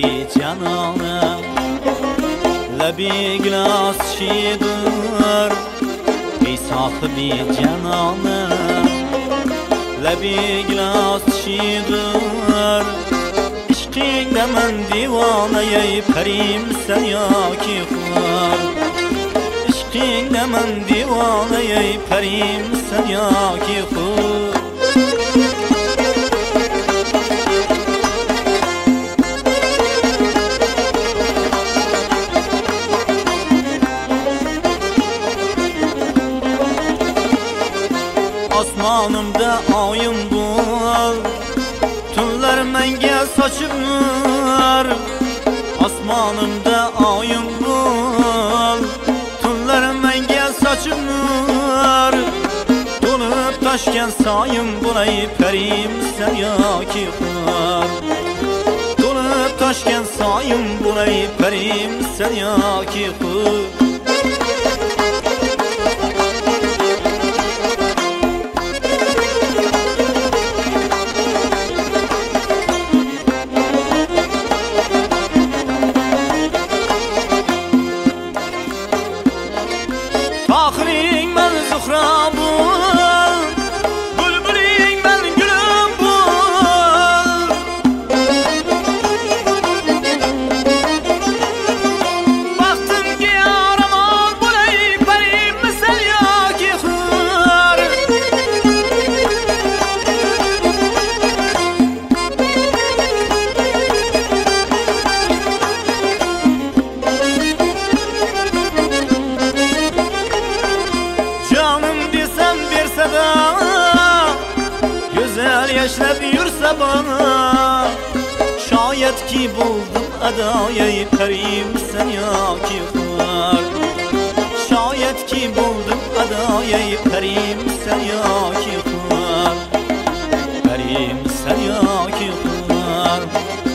بی جانانم لبی گلاس چیدر ای صاحبی جانانم لبی گلاس چیدر عشقین ده من دیوانه ای پریم سن یا کی خوار عشقین ده من دیوانه ای پریم سن یا کی خوار Osmanımda ayım bul Tünler menge saçımlar Osmanımda ayım bul Tünler menge saçımlar Donup taşken sayım bulay perim sen ya ki var Donup taşken sayım bulay perim sen ya ki var Fakhrin ben zuhra bul Bülbülün ben gülüm bul Baktım ki araman bulay perim sen ya ki hır Canım desem verse de Güzel yaşla büyürse bana Şayet ki buldum adayı perim sen ya ki var Şayet ki buldum adayı perim sen ya ki var Perim sen ya ki var